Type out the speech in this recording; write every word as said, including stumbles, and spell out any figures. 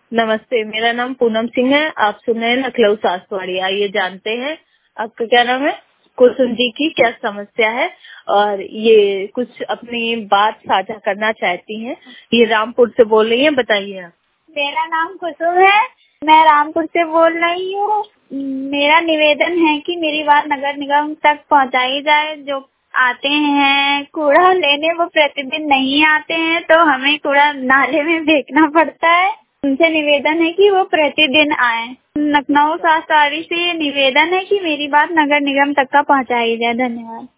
नमस्ते, मेरा नाम पूनम सिंह है। आप सुन रहे हैं लखनऊ सासवाड़ी। आइए जानते हैं आपका क्या नाम है, कुसुम जी की क्या समस्या है और ये कुछ अपनी बात साझा करना चाहती हैं। ये रामपुर से बोल रही हैं, बताइए आप। मेरा नाम कुसुम है, मैं रामपुर से बोल रही हूँ। मेरा निवेदन है कि मेरी बात नगर निगम तक पहुँचाई जाए। जो आते हैं कूड़ा लेने वो प्रतिदिन नहीं आते हैं, तो हमें कूड़ा नाले में फेंकना पड़ता है। उनसे निवेदन है कि वो प्रतिदिन आए। लखनऊ सासवाड़ी से निवेदन है कि मेरी बात नगर निगम तक का पहुँचाई जाए। धन्यवाद।